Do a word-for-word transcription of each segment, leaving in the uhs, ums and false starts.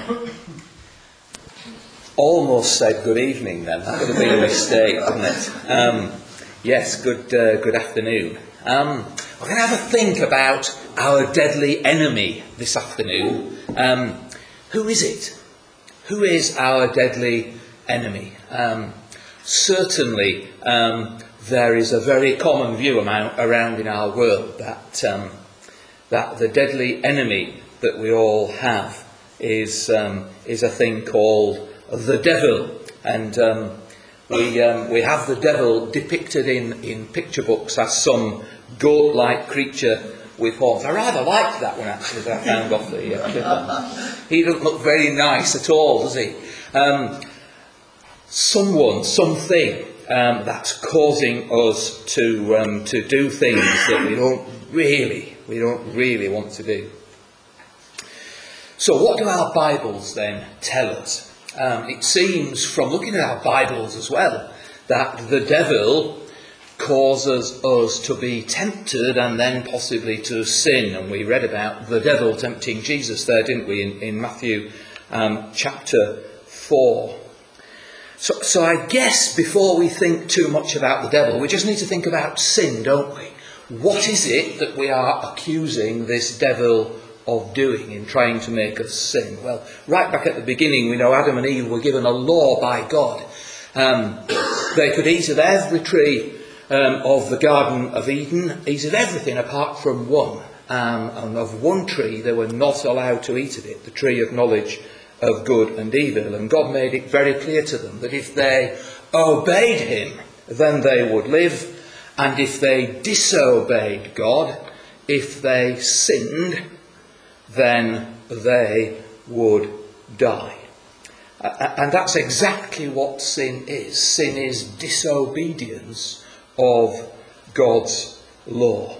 Almost said good evening then. That would have been a mistake, wouldn't it? Um, yes, good uh, good afternoon. Um, we're going to have a think about our deadly enemy this afternoon. Um, who is it? Who is our deadly enemy? Um, certainly, um, there is a very common view amount around in our world that um, that the deadly enemy that we all have is um, is a thing called the devil, and um, we um, we have the devil depicted in, in picture books as some goat-like creature with horns. I rather liked that one actually that I found off the uh, clip on. He doesn't look very nice at all, does he? Um, someone, something um, that's causing us to um, to do things that we don't really we don't really want to do. So, what do our Bibles then tell us? Um, it seems from looking at our Bibles as well that the devil causes us to be tempted and then possibly to sin. And we read about the devil tempting Jesus there, didn't we, in, in Matthew um, chapter four. So, so I guess before we think too much about the devil, we just need to think about sin, don't we? What is it that we are accusing this devil of doing in trying to make us sin? Well, right back at the beginning, we know Adam and Eve were given a law by God. Um, they could eat of every tree um, of the Garden of Eden, eat of everything apart from one. Um, and of one tree they were not allowed to eat of it, the tree of knowledge of good and evil. And God made it very clear to them that if they obeyed him, then they would live. And if they disobeyed God, if they sinned, then they would die. Uh, and that's exactly what sin is. Sin is disobedience of God's law.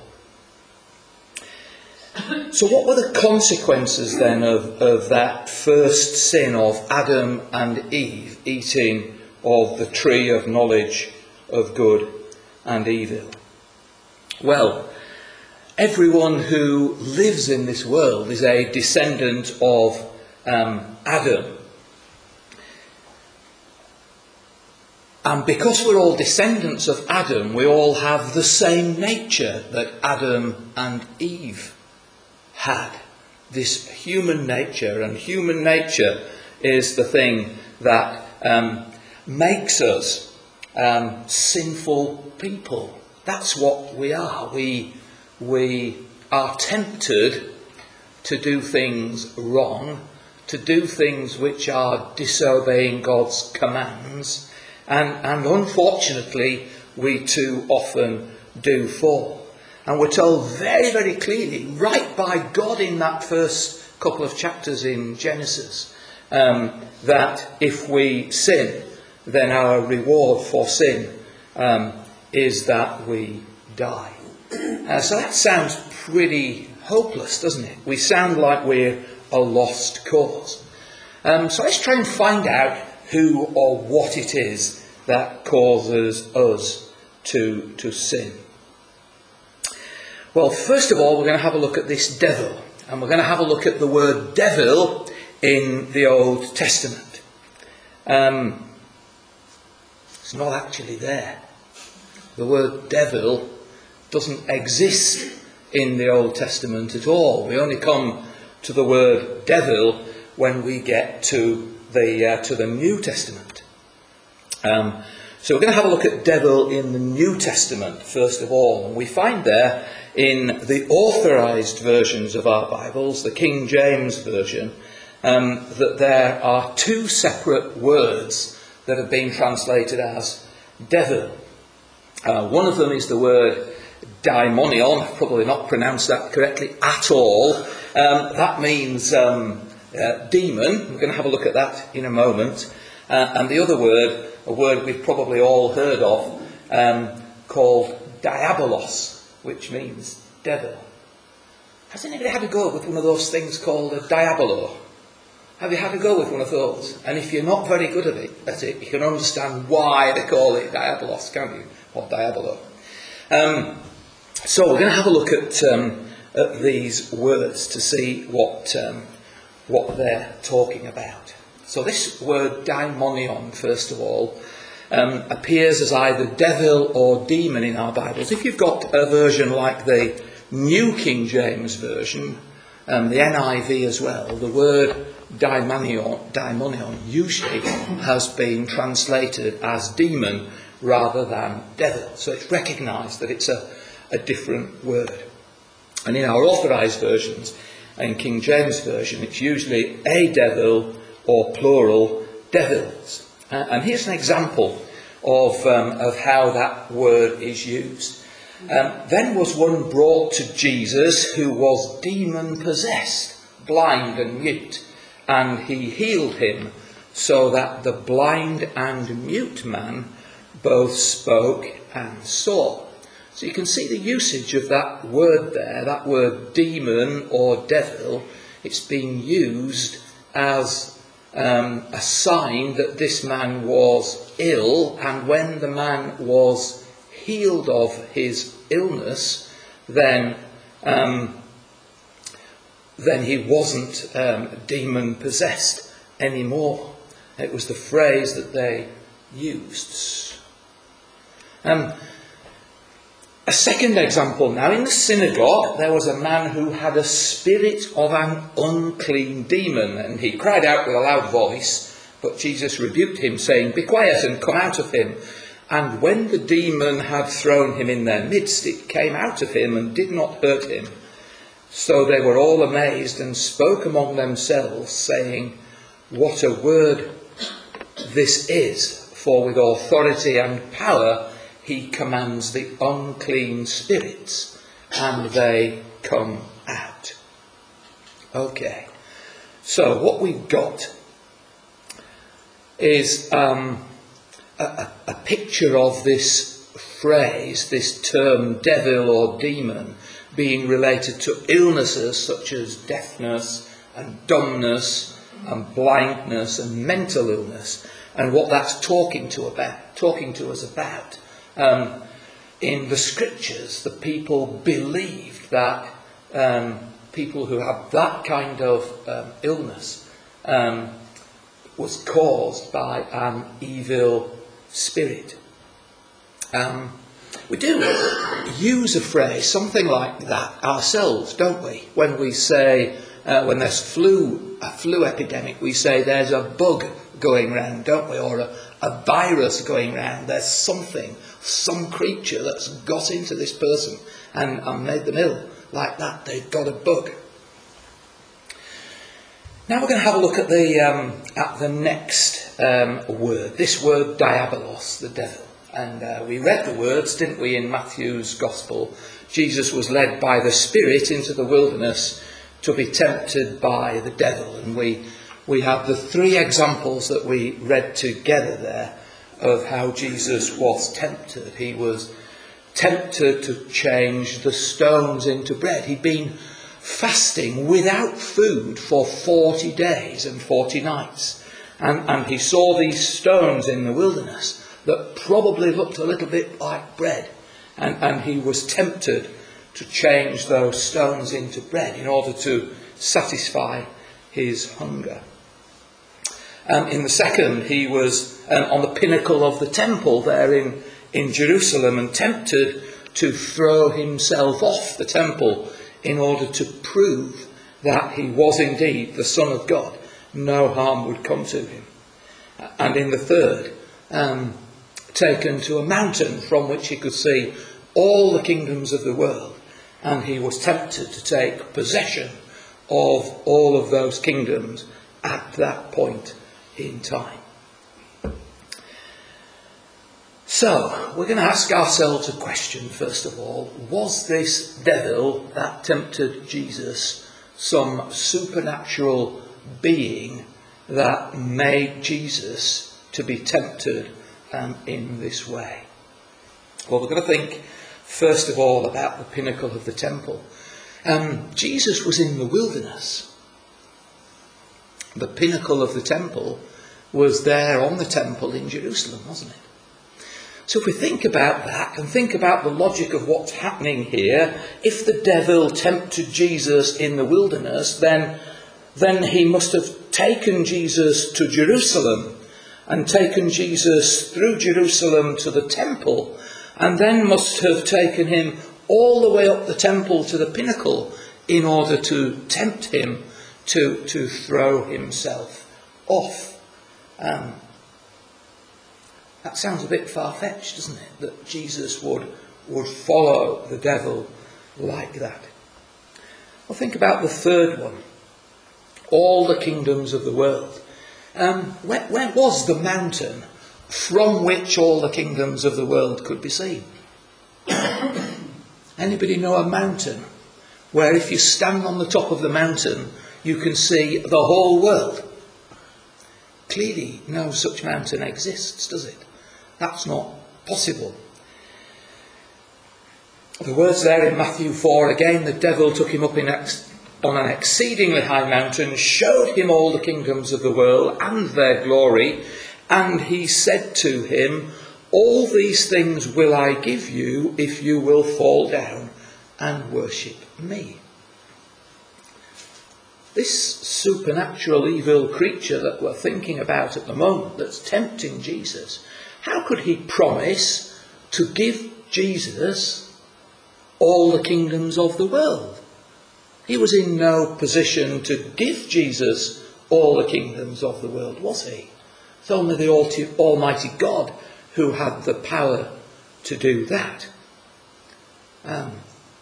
So what were the consequences then of, of that first sin of Adam and Eve eating of the tree of knowledge of good and evil? Well, everyone who lives in this world is a descendant of um, Adam. And because we're all descendants of Adam, we all have the same nature that Adam and Eve had. This human nature. And human nature is the thing that um, makes us um, sinful people. That's what we are. We We are tempted to do things wrong, to do things which are disobeying God's commands, and, and unfortunately we too often do fall. And we're told very, very clearly, right by God in that first couple of chapters in Genesis, um, that if we sin, then our reward for sin um, is that we die. Uh, so that sounds pretty hopeless, doesn't it? We sound like we're a lost cause. Um, so let's try and find out who or what it is that causes us to, to sin. Well, first of all, we're going to have a look at this devil. And we're going to have a look at the word devil in the Old Testament. Um, it's not actually there. The word devil doesn't exist in the Old Testament at all. We only come to the word devil when we get to the uh, to the New Testament. Um, so we're going to have a look at devil in the New Testament first of all. And we find there in the authorized versions of our Bibles, the King James Version, um, that there are two separate words that have been translated as devil. Uh, one of them is the word daimonion. I've probably not pronounced that correctly at all. Um, that means um, uh, demon. We're going to have a look at that in a moment. Uh, and the other word, a word we've probably all heard of, um, called diabolos, which means devil. Has anybody had a go with one of those things called a diabolo? Have you had a go with one of those? And if you're not very good at it, at it you can understand why they call it diabolos, can't you? Or diabolo. Um, so we're going to have a look at, um, at these words to see what um, what they're talking about. So this word daimonion, first of all, um, appears as either devil or demon in our Bibles. If you've got a version like the New King James Version, um, the N I V as well, the word daimonion, daimonion usually has been translated as demon rather than devil. So it's recognised that it's a, a different word. And in our authorised versions, in King James Version, it's usually a devil or plural devils. Uh, and here's an example of, um, of how that word is used. Um, then was one brought to Jesus who was demon-possessed, blind and mute, and he healed him, so that the blind and mute man both spoke and saw. So you can see the usage of that word there, that word demon or devil. It's being used as um, a sign that this man was ill, and when the man was healed of his illness, then um, then he wasn't um, demon possessed anymore. It was the phrase that they used. Um, a second example now, in the synagogue there was a man who had a spirit of an unclean demon, and he cried out with a loud voice, but Jesus rebuked him, saying, "Be quiet and come out of him." And when the demon had thrown him in their midst, it came out of him and did not hurt him. So they were all amazed and spoke among themselves, saying, "What a word this is, for with authority and power he commands the unclean spirits, and they come out." Okay, so what we've got is um, a, a picture of this phrase, this term devil or demon, being related to illnesses such as deafness and dumbness and blindness and mental illness, and what that's talking to about, talking to us about. Um, in the scriptures, the people believed that um, people who had that kind of um, illness um, was caused by an evil spirit. Um, we do use a phrase, something like that ourselves, don't we? When we say, uh, when there's flu, a flu epidemic, we say there's a bug going round, don't we? Or a, a virus going round. There's something, some creature that's got into this person and, and made them ill. Like that, they've got a bug. Now we're going to have a look at the um, at the next um, word. This word diabolos, the devil. And uh, we read the words, didn't we, in Matthew's Gospel? Jesus was led by the Spirit into the wilderness to be tempted by the devil. And we we have the three examples that we read together there of how Jesus was tempted. He was tempted to change the stones into bread. He'd been fasting without food for forty days and forty nights. And, and he saw these stones in the wilderness that probably looked a little bit like bread. And, and he was tempted to change those stones into bread in order to satisfy his hunger. Um, in the second, he was um, on the pinnacle of the temple there in, in Jerusalem and tempted to throw himself off the temple in order to prove that he was indeed the Son of God. No harm would come to him. And in the third, um, taken to a mountain from which he could see all the kingdoms of the world, and he was tempted to take possession of all of those kingdoms at that point in time. So, we're going to ask ourselves a question first of all. Was this devil that tempted Jesus some supernatural being that made Jesus to be tempted um, in this way? Well, we're going to think first of all about the pinnacle of the temple. Um, Jesus was in the wilderness. The pinnacle of the temple was there on the temple in Jerusalem, wasn't it? So if we think about that and think about the logic of what's happening here, if the devil tempted Jesus in the wilderness, then then he must have taken Jesus to Jerusalem and taken Jesus through Jerusalem to the temple, and then must have taken him all the way up the temple to the pinnacle in order to tempt him to, to throw himself off. Um, that sounds a bit far-fetched, doesn't it? That Jesus would, would follow the devil like that. Well, think about the third one. All the kingdoms of the world. Um, where, where was the mountain from which all the kingdoms of the world could be seen? Anybody know a mountain where if you stand on the top of the mountain you can see the whole world? Clearly no such mountain exists, does it? That's not possible. The words there in Matthew four, again, the devil took him up in ex- on an exceedingly high mountain, showed him all the kingdoms of the world and their glory, and he said to him, all these things will I give you if you will fall down and worship me. This supernatural evil creature that we're thinking about at the moment that's tempting Jesus, how could he promise to give Jesus all the kingdoms of the world? He was in no position to give Jesus all the kingdoms of the world, was he? It's only the Almighty God who had the power to do that. Um,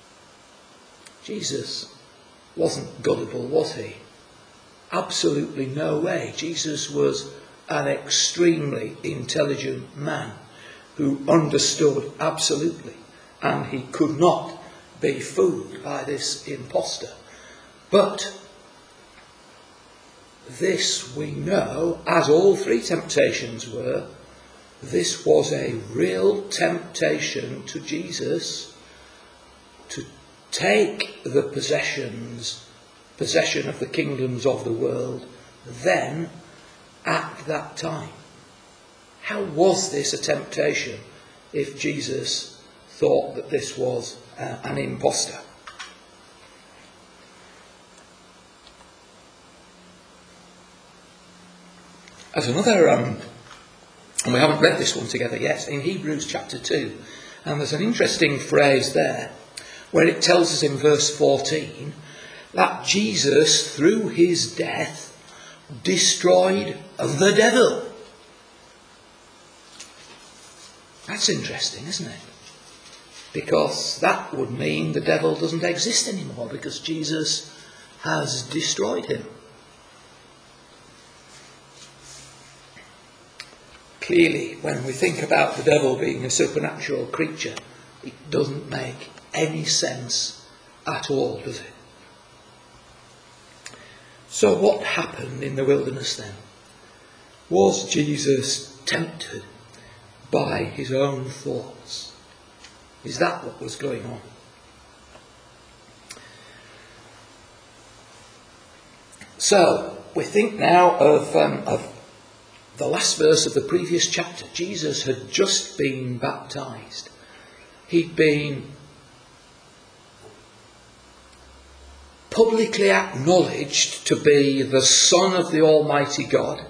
Jesus wasn't gullible, was he? Absolutely no way. Jesus was an extremely intelligent man who understood absolutely, and he could not be fooled by this impostor. But this we know, as all three temptations were, this was a real temptation to Jesus to take the possessions, possession of the kingdoms of the world, then at that time. How was this a temptation if Jesus thought that this was uh, an impostor? As another, um, and we haven't read this one together yet, in Hebrews chapter two, and there's an interesting phrase there where it tells us in verse fourteen that Jesus, through his death, destroyed the devil. That's interesting, isn't it? Because that would mean the devil doesn't exist anymore, because Jesus has destroyed him. Clearly, when we think about the devil being a supernatural creature, it doesn't make any sense at all, does it? So what happened in the wilderness then? Was Jesus tempted by his own thoughts? Is that what was going on? So, we think now of, um, of the last verse of the previous chapter. Jesus had just been baptized. He'd been publicly acknowledged to be the Son of the Almighty God.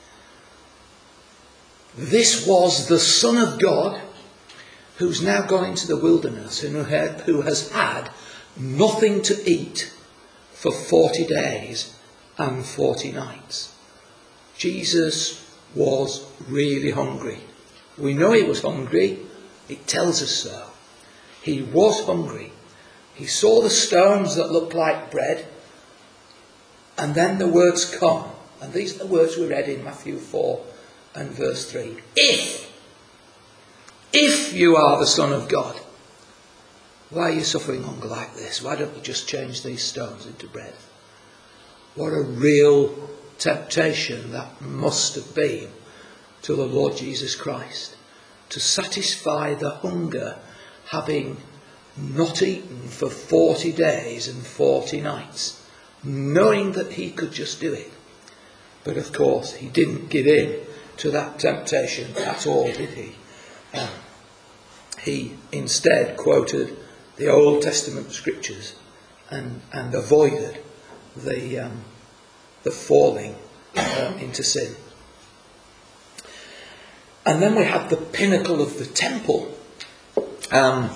This was the Son of God who's now gone into the wilderness and who has had nothing to eat for forty days and forty nights. Jesus was really hungry. We know he was hungry. It tells us so. He was hungry. He saw the stones that looked like bread, and then the words come, and these are the words we read in Matthew four and verse three. If, if you are the Son of God, why are you suffering hunger like this? Why don't you just change these stones into bread? What a real temptation that must have been to the Lord Jesus Christ, to satisfy the hunger, having not eaten for forty days and forty nights, knowing that he could just do it. But of course he didn't give in to that temptation at all, did he? Um, he instead quoted the Old Testament scriptures and, and avoided the, um, the falling uh, into sin. And then we have the pinnacle of the temple. Um,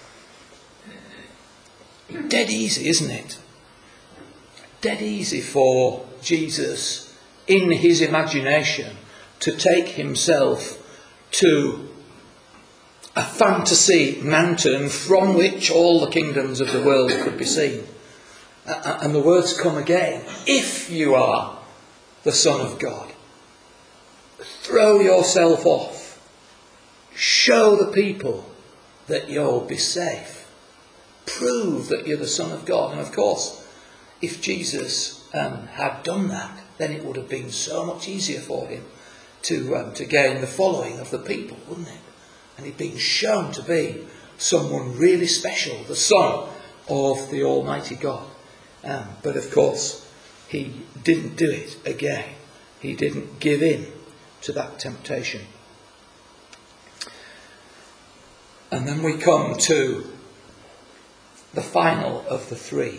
dead easy, isn't it? Dead easy for Jesus, in his imagination, to take himself to a fantasy mountain from which all the kingdoms of the world could be seen. Uh, and the words come again, if you are the Son of God, throw yourself off, show the people that you'll be safe, prove that you're the Son of God. And of course, if Jesus um, had done that, then it would have been so much easier for him to um, to gain the following of the people, wouldn't it? And he'd been shown to be someone really special, the Son of the Almighty God. Um, but of course, he didn't do it again. He didn't give in to that temptation. And then we come to the final of the three.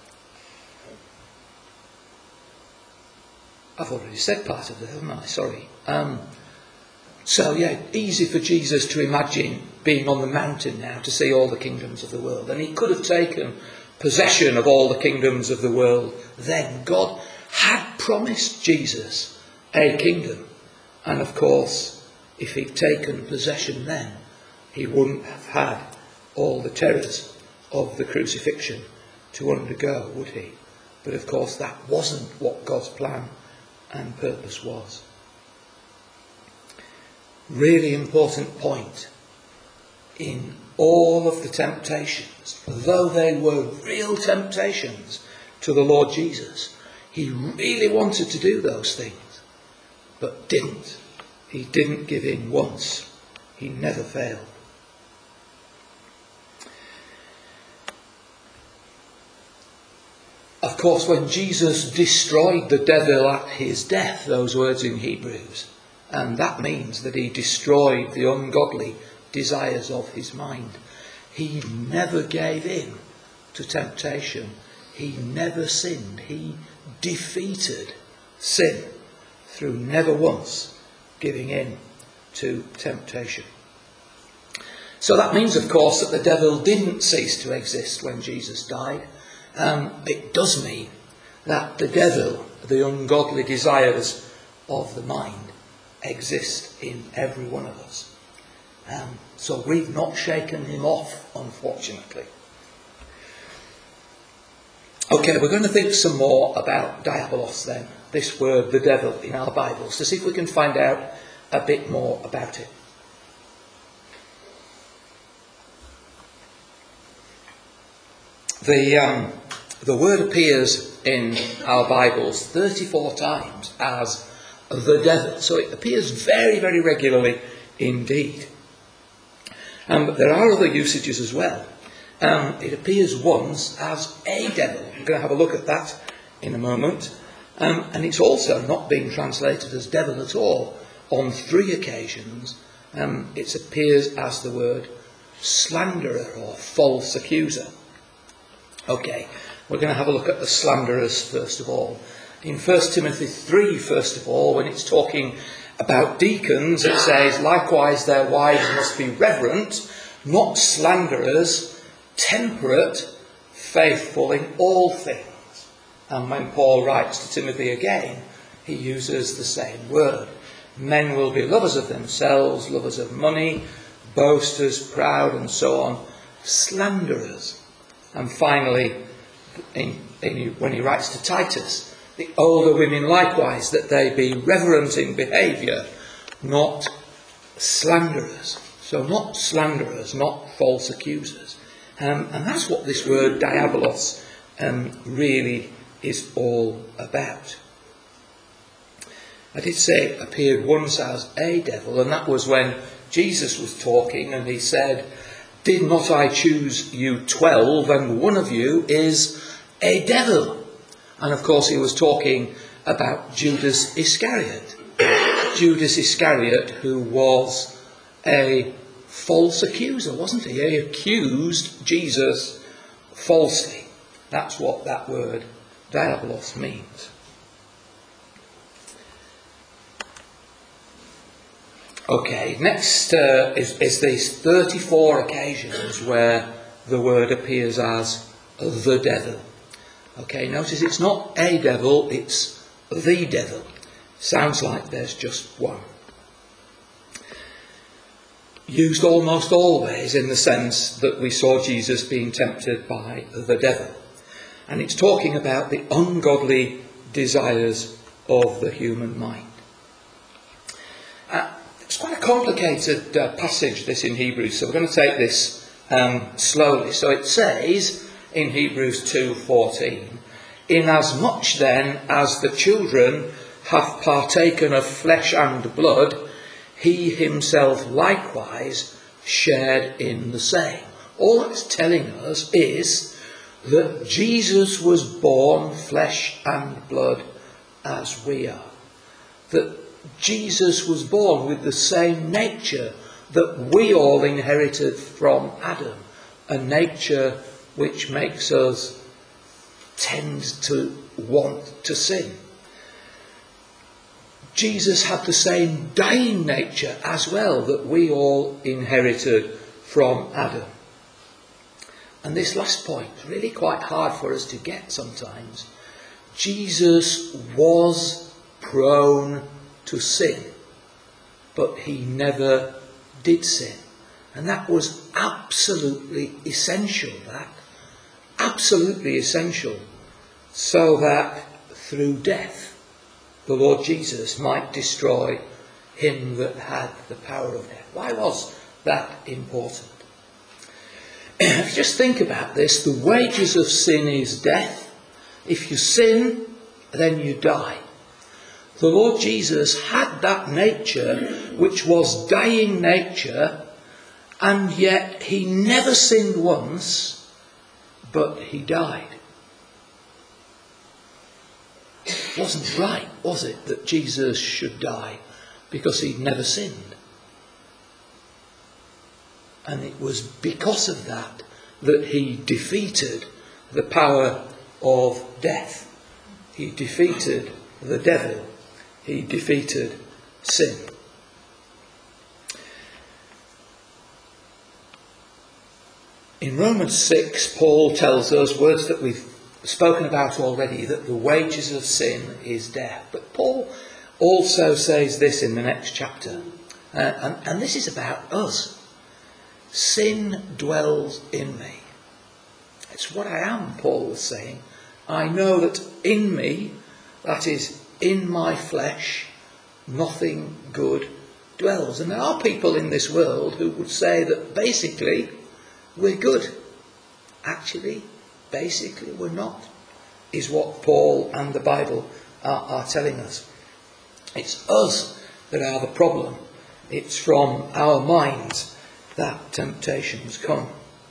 I've already said part of it, haven't I? Sorry. Um, so, yeah, easy for Jesus to imagine being on the mountain now to see all the kingdoms of the world. And he could have taken possession of all the kingdoms of the world then. God had promised Jesus a kingdom. And of course, if he'd taken possession then, he wouldn't have had all the terrors of the crucifixion to undergo, would he? But of course, that wasn't what God's plan and purpose was. Really important point. In all of the temptations, though they were real temptations to the Lord Jesus, he really wanted to do those things, but didn't. He didn't give in once. He never failed. Of course, when Jesus destroyed the devil at his death, those words in Hebrews, and that means that he destroyed the ungodly desires of his mind. He never gave in to temptation. He never sinned. He defeated sin through never once giving in to temptation. So that means, of course, that the devil didn't cease to exist when Jesus died. Um, it does mean that the devil, the ungodly desires of the mind, exist in every one of us. Um, so we've not shaken him off, unfortunately. Okay, we're going to think some more about diabolos then, this word, the devil, in our Bibles, to see if we can find out a bit more about it. The, um, the word appears in our Bibles thirty-four times as the devil. So it appears very, very regularly indeed. Um, but there are other usages as well. Um, it appears once as a devil. We're going to have a look at that in a moment. Um, and it's also not being translated as devil at all. On three occasions, um, it appears as the word slanderer or false accuser. Okay, we're going to have a look at the slanderers first of all. In First Timothy three, first of all, when it's talking about deacons, it says, likewise their wives must be reverent, not slanderers, temperate, faithful in all things. And when Paul writes to Timothy again, he uses the same word. Men will be lovers of themselves, lovers of money, boasters, proud, and so on, slanderers. And finally, in, in, when he writes to Titus, the older women likewise, that they be reverent in behaviour, not slanderers. So not slanderers, not false accusers. Um, and that's what this word diabolos um, really is all about. I did say it appeared once as a devil, and that was when Jesus was talking and he said, did not I choose you twelve, and one of you is a devil? And of course he was talking about Judas Iscariot. Judas Iscariot, who was a false accuser, wasn't he? He accused Jesus falsely. That's what that word diabolos means. Okay, next uh, is, is these thirty-four occasions where the word appears as the devil. Okay, notice it's not a devil, it's the devil. Sounds like there's just one. Used almost always in the sense that we saw Jesus being tempted by the devil. And it's talking about the ungodly desires of the human mind. Uh, it's quite a complicated uh, passage, this in Hebrews, so we're going to take this um, slowly. So it says in Hebrews two fourteen, "Inasmuch then as the children have partaken of flesh and blood, he himself likewise shared in the same." All that's telling us is that Jesus was born flesh and blood as we are. That Jesus was born with the same nature that we all inherited from Adam. A nature which makes us tend to want to sin. Jesus had the same dying nature as well that we all inherited from Adam. And this last point, really quite hard for us to get sometimes. Jesus was prone to sin, but he never did sin. And that was absolutely essential, that. Absolutely essential, so that through death, the Lord Jesus might destroy him that had the power of death. Why was that important? If you just think about this, the wages of sin is death. If you sin, then you die. The Lord Jesus had that nature, which was dying nature, and yet he never sinned once, but he died. It wasn't right, was it, that Jesus should die because he'd never sinned? And it was because of that that he defeated the power of death. He defeated the devil. He defeated sin. In Romans six, Paul tells us words that we've spoken about already, that the wages of sin is death. But Paul also says this in the next chapter, uh, and, and this is about us. Sin dwells in me. It's what I am, Paul was saying. I know that in me, that is, in my flesh, nothing good dwells. And there are people in this world who would say that basically we're good. Actually, basically we're not, is what Paul and the Bible are, are telling us. It's us that are the problem. It's from our minds that temptations come.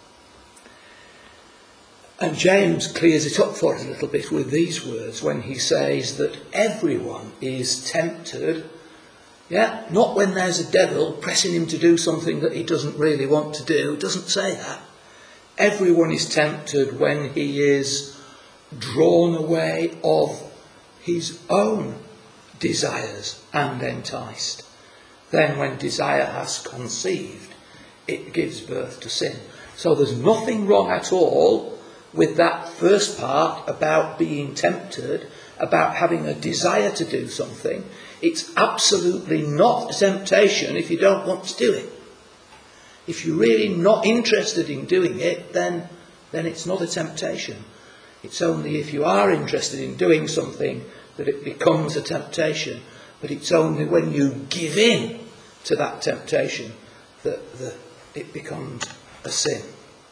And James clears it up for us a little bit with these words when he says that everyone is tempted, yeah, not when there's a devil pressing him to do something that he doesn't really want to do. It doesn't say that. Everyone is tempted when he is drawn away of his own desires and enticed. Then when desire has conceived, it gives birth to sin. So there's nothing wrong at all with that first part about being tempted, about having a desire to do something. It's absolutely not a temptation if you don't want to do it. If you're really not interested in doing it, then, then it's not a temptation. It's only if you are interested in doing something that it becomes a temptation. But it's only when you give in to that temptation that the it becomes a sin.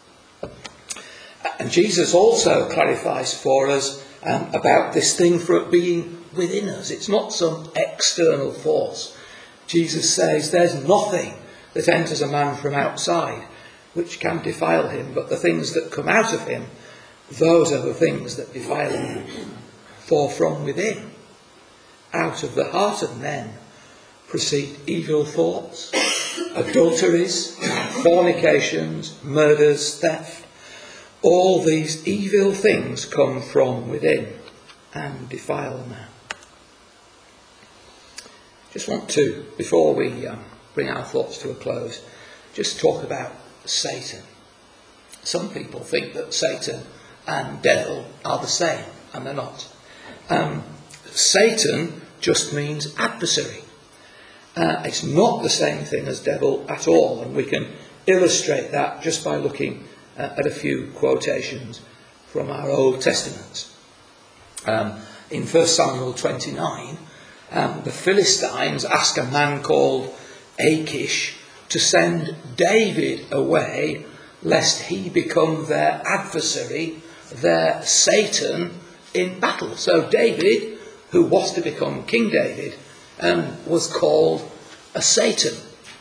And Jesus also clarifies for us um, about this thing for it being within us. It's not some external force. Jesus says there's nothing that enters a man from outside which can defile him, but the things that come out of him, those are the things that defile him. For from within, out of the heart of men, proceed evil thoughts, adulteries, fornications, murders, theft. All these evil things come from within and defile man. Just want to, before we um, bring our thoughts to a close, just talk about Satan. Some people think that Satan and devil are the same, and they're not. Um, Satan just means adversary. Uh, it's not the same thing as devil at all, and we can illustrate that just by looking uh, at a few quotations from our Old Testament. Um, in First Samuel twenty-nine, um, the Philistines ask a man called Achish to send David away lest he become their adversary, their Satan in battle. So David, who was to become King David, um, was called a Satan.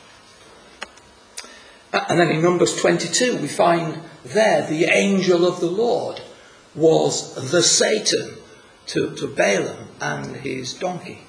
And then in Numbers twenty-two we find there the angel of the Lord was the Satan to, to Balaam and his donkey.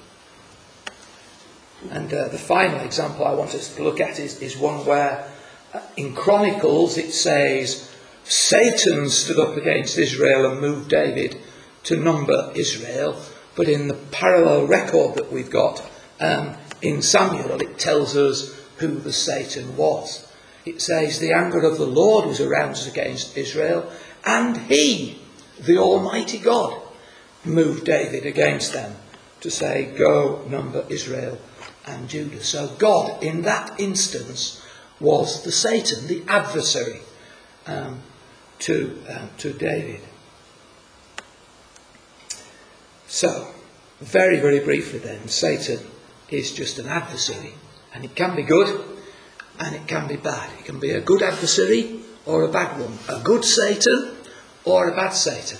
And uh, the final example I want us to look at is, is one where uh, in Chronicles it says Satan stood up against Israel and moved David to number Israel. But in the parallel record that we've got um, in Samuel, it tells us who the Satan was. It says the anger of the Lord was aroused against Israel, and he, the Almighty God, moved David against them to say, go number Israel and Judah. So God, in that instance, was the Satan, the adversary um, to, um, to David. So, very, very briefly then, Satan is just an adversary, and it can be good and it can be bad. It can be a good adversary or a bad one, a good Satan or a bad Satan.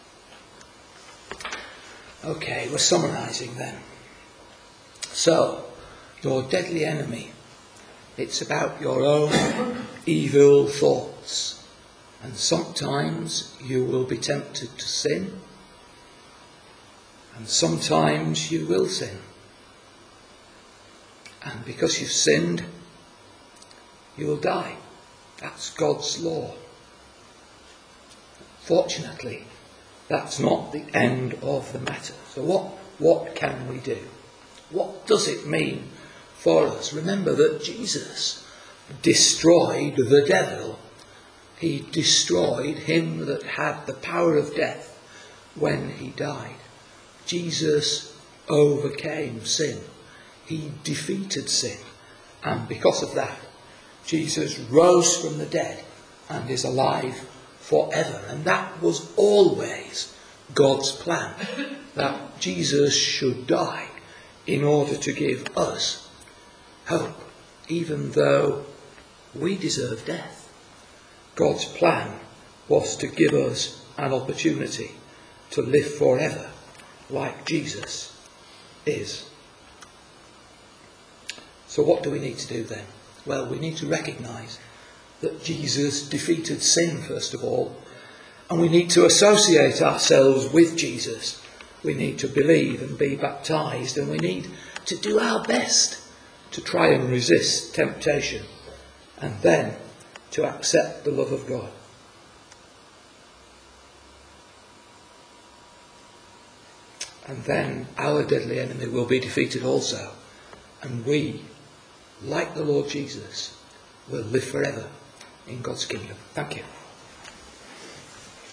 Okay, we're summarising then. So, your deadly enemy, it's about your own evil thoughts, and sometimes you will be tempted to sin, and sometimes you will sin. And because you've sinned, you will die. That's God's law. Fortunately, that's not the end of the matter. So what, what can we do? What does it mean for us? Remember that Jesus destroyed the devil. He destroyed him that had the power of death when he died. Jesus overcame sin. He defeated sin. And because of that, Jesus rose from the dead and is alive forever. And that was always God's plan, that Jesus should die in order to give us hope, even though we deserve death. God's plan was to give us an opportunity to live forever like Jesus is. So what do we need to do then? Well, we need to recognise that Jesus defeated sin, first of all, and we need to associate ourselves with Jesus. We need to believe and be baptised, and we need to do our best to try and resist temptation, and then to accept the love of God. And then our deadly enemy will be defeated also, and we, like the Lord Jesus, will live forever in God's kingdom. Thank you.